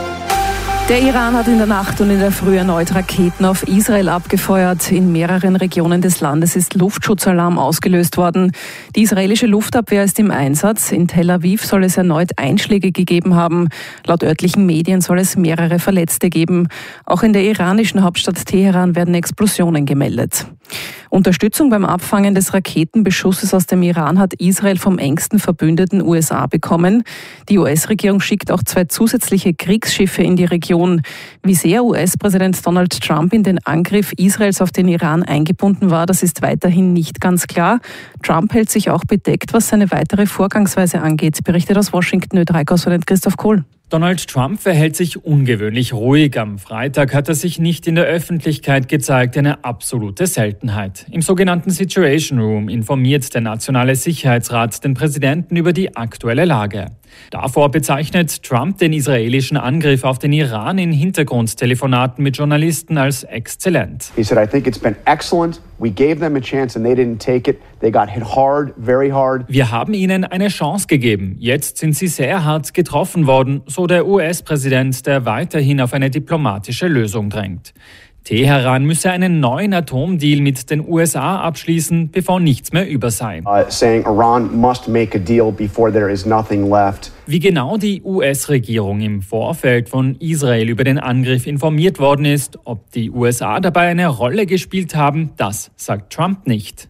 Der Iran hat in der Nacht und in der Früh erneut Raketen auf Israel abgefeuert. In mehreren Regionen des Landes ist Luftschutzalarm ausgelöst worden. Die israelische Luftabwehr ist im Einsatz. In Tel Aviv soll es erneut Einschläge gegeben haben. Laut örtlichen Medien soll es mehrere Verletzte geben. Auch in der iranischen Hauptstadt Teheran werden Explosionen gemeldet. Unterstützung beim Abfangen des Raketenbeschusses aus dem Iran hat Israel vom engsten Verbündeten USA bekommen. Die US-Regierung schickt auch 2 zusätzliche Kriegsschiffe in die Region. Wie sehr US-Präsident Donald Trump in den Angriff Israels auf den Iran eingebunden war, das ist weiterhin nicht ganz klar. Trump hält sich auch bedeckt, was seine weitere Vorgangsweise angeht, berichtet aus Washington Ö3-Korrespondent Christoph Kohl. Donald Trump verhält sich ungewöhnlich ruhig. Am Freitag hat er sich nicht in der Öffentlichkeit gezeigt, eine absolute Seltenheit. Im sogenannten Situation Room informiert der Nationale Sicherheitsrat den Präsidenten über die aktuelle Lage. Davor bezeichnet Trump den israelischen Angriff auf den Iran in Hintergrundtelefonaten mit Journalisten als exzellent. He said, I think it's been excellent. We gave them a chance and they didn't take it. They got hit hard, very hard. Wir haben ihnen eine Chance gegeben. Jetzt sind sie sehr hart getroffen worden, so der US-Präsident, der weiterhin auf eine diplomatische Lösung drängt. Teheran müsse einen neuen Atomdeal mit den USA abschließen, bevor nichts mehr über sei. Saying Iran must make a deal before there is nothing left. Wie genau die US-Regierung im Vorfeld von Israel über den Angriff informiert worden ist, ob die USA dabei eine Rolle gespielt haben, das sagt Trump nicht.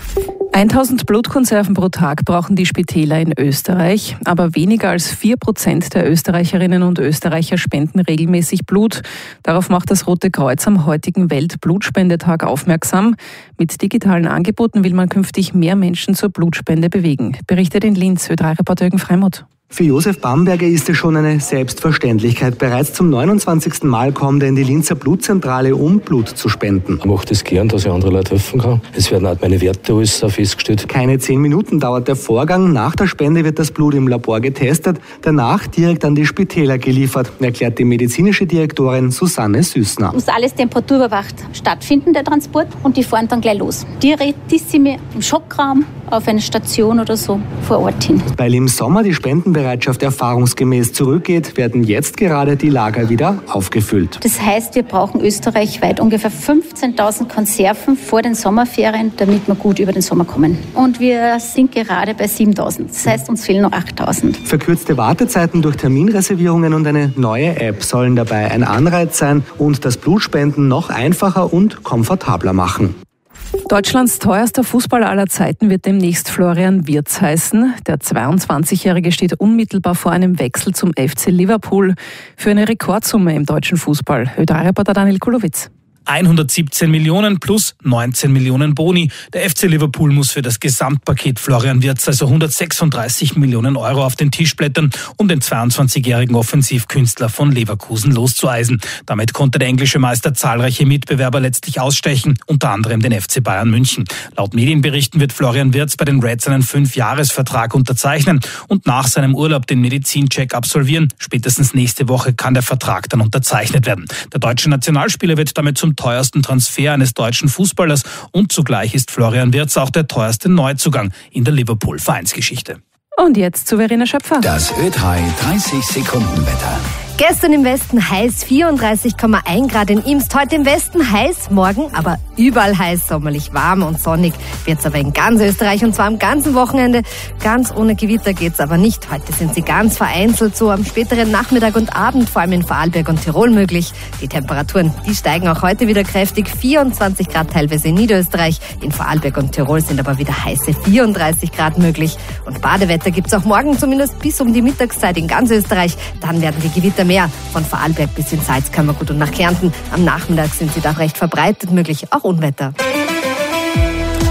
1000 Blutkonserven pro Tag brauchen die Spitäler in Österreich, aber weniger als 4% der Österreicherinnen und Österreicher spenden regelmäßig Blut. Darauf macht das Rote Kreuz am heutigen Weltblutspendetag aufmerksam. Mit digitalen Angeboten will man künftig mehr Menschen zur Blutspende bewegen, berichtet in Linz Ö3-Reporter Jürgen Freimuth. Für Josef Bamberger ist es schon eine Selbstverständlichkeit. Bereits zum 29. Mal kommt er in die Linzer Blutzentrale, um Blut zu spenden. Ich mache das gern, dass ich andere Leute helfen kann. Es werden auch meine Werte alles festgestellt. Keine 10 Minuten dauert der Vorgang. Nach der Spende wird das Blut im Labor getestet, danach direkt an die Spitäler geliefert, erklärt die medizinische Direktorin Susanne Süßner. Muss alles temperaturüberwacht stattfinden, der Transport, und die fahren dann gleich los. Direktissime im Schockraum auf eine Station oder so vor Ort hin. Weil im Sommer die Spendenbereitschaft erfahrungsgemäß zurückgeht, werden jetzt gerade die Lager wieder aufgefüllt. Das heißt, wir brauchen österreichweit ungefähr 15.000 Konserven vor den Sommerferien, damit wir gut über den Sommer kommen. Und wir sind gerade bei 7.000. Das heißt, uns fehlen noch 8.000. Verkürzte Wartezeiten durch Terminreservierungen und eine neue App sollen dabei ein Anreiz sein und das Blutspenden noch einfacher und komfortabler machen. Deutschlands teuerster Fußballer aller Zeiten wird demnächst Florian Wirtz heißen. Der 22-Jährige steht unmittelbar vor einem Wechsel zum FC Liverpool für eine Rekordsumme im deutschen Fußball. Ö3-Reporter Daniel Kulowitz. 117 Millionen plus 19 Millionen Boni. Der FC Liverpool muss für das Gesamtpaket Florian Wirtz also 136 Millionen Euro auf den Tisch blättern, um den 22-jährigen Offensivkünstler von Leverkusen loszueisen. Damit konnte der englische Meister zahlreiche Mitbewerber letztlich ausstechen, unter anderem den FC Bayern München. Laut Medienberichten wird Florian Wirtz bei den Reds einen 5-Jahres-Vertrag unterzeichnen und nach seinem Urlaub den Medizincheck absolvieren. Spätestens nächste Woche kann der Vertrag dann unterzeichnet werden. Der deutsche Nationalspieler wird damit zum teuersten Transfer eines deutschen Fußballers und zugleich ist Florian Wirtz auch der teuerste Neuzugang in der Liverpool-Vereinsgeschichte. Und jetzt zu Verena Schöpfer. Das Ö3 30-Sekunden-Wetter. Gestern im Westen heiß, 34,1 Grad in Imst. Heute im Westen heiß, morgen aber überall heiß, sommerlich warm und sonnig wird's aber in ganz Österreich und zwar am ganzen Wochenende. Ganz ohne Gewitter geht's aber nicht. Heute sind sie ganz vereinzelt so am späteren Nachmittag und Abend, vor allem in Vorarlberg und Tirol möglich. Die Temperaturen, die steigen auch heute wieder kräftig. 24 Grad teilweise in Niederösterreich. In Vorarlberg und Tirol sind aber wieder heiße 34 Grad möglich. Und Badewetter gibt's auch morgen zumindest bis um die Mittagszeit in ganz Österreich. Dann werden die Gewitter mehr. Von Vorarlberg bis in Salzkammergut und nach Kärnten. Am Nachmittag sind sie da recht verbreitet möglich, auch Unwetter.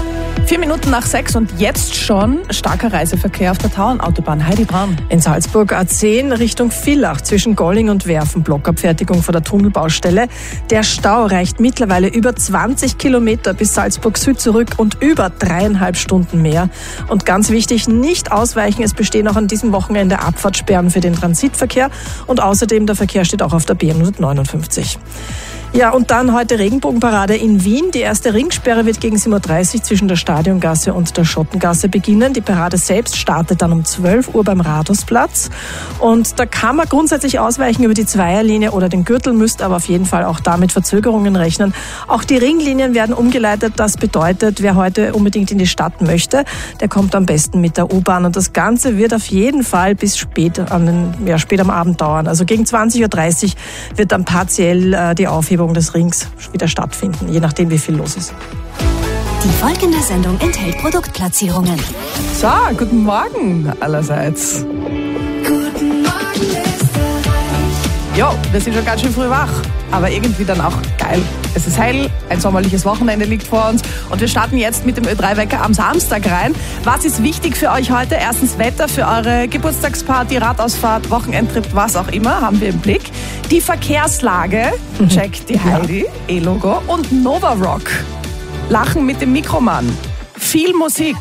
4 Minuten nach 6 und jetzt schon starker Reiseverkehr auf der Tauernautobahn. Heidi Braun. In Salzburg A10 Richtung Villach zwischen Golling und Werfen. Blockabfertigung vor der Tunnelbaustelle. Der Stau reicht mittlerweile über 20 Kilometer bis Salzburg Süd zurück und über 3,5 Stunden mehr. Und ganz wichtig, nicht ausweichen. Es bestehen auch an diesem Wochenende Abfahrtssperren für den Transitverkehr. Und außerdem der Verkehr steht auch auf der B159. Ja, und dann heute Regenbogenparade in Wien. Die erste Ringsperre wird gegen 7:30 Uhr zwischen der Stadiongasse und der Schottengasse beginnen. Die Parade selbst startet dann um 12 Uhr beim Rathausplatz. Und da kann man grundsätzlich ausweichen über die Zweierlinie oder den Gürtel, müsst aber auf jeden Fall auch da mit Verzögerungen rechnen. Auch die Ringlinien werden umgeleitet. Das bedeutet, wer heute unbedingt in die Stadt möchte, der kommt am besten mit der U-Bahn. Und das Ganze wird auf jeden Fall bis spät am Abend dauern. Also gegen 20:30 Uhr wird dann partiell die Aufhebung des Rings wieder stattfinden, je nachdem wie viel los ist. Die folgende Sendung enthält Produktplatzierungen. So, guten Morgen allerseits. Guten Morgen, Jo, wir sind schon ganz schön früh wach, aber irgendwie dann auch geil. Es ist hell, ein sommerliches Wochenende liegt vor uns und wir starten jetzt mit dem Ö3-Wecker am Samstag rein. Was ist wichtig für euch heute? Erstens Wetter für eure Geburtstagsparty, Radausfahrt, Wochenendtrip, was auch immer, haben wir im Blick. Die Verkehrslage, checkt die Heidi, E-Logo und Nova Rock. Lachen mit dem Mikromann. Viel Musik.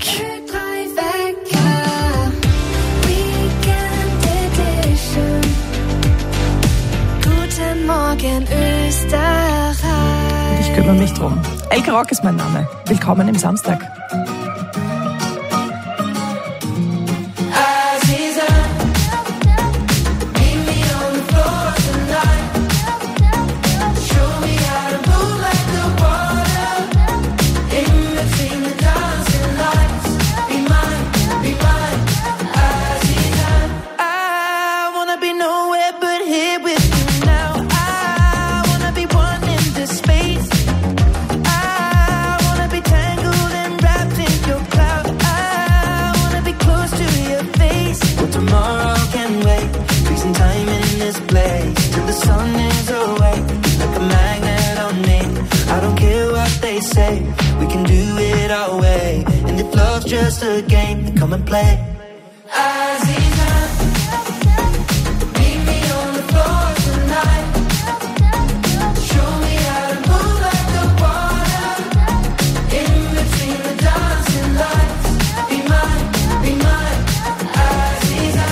Guten Morgen, Österreich. Ich kümmere mich drum. Elke Rock ist mein Name. Willkommen im Samstag. We can do it our way. And if love's just a game, then come and play. Aziza, meet me on the floor tonight. Show me how to move like the water. In between the dancing lights. Be mine, Aziza.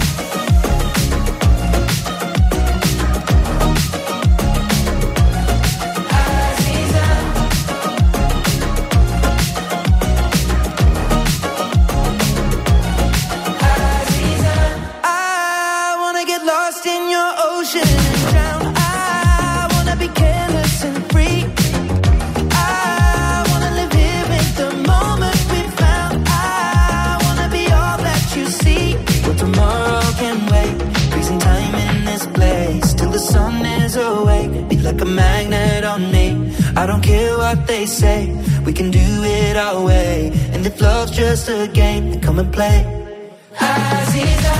Like a magnet on me. I don't care what they say. We can do it our way. And if love's just a game, then come and play. Aziza,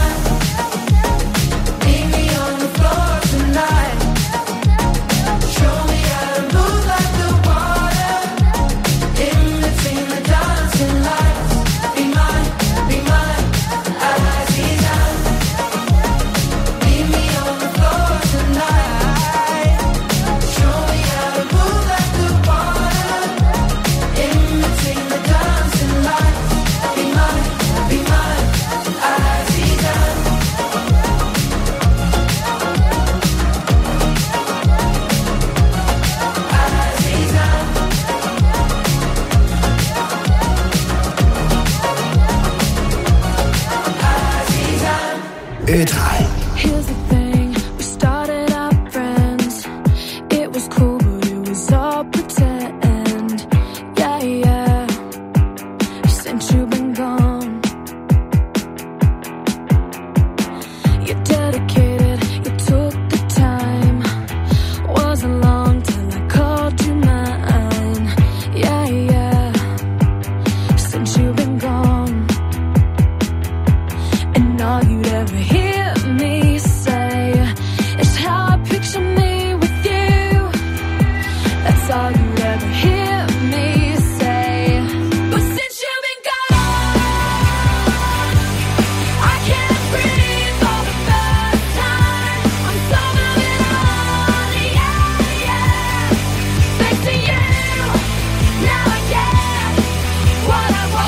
meet me on the floor tonight. Show me how to move like the water. In between the dancing lights. Be mine, Aziza. Meet me on the floor tonight. Ö3.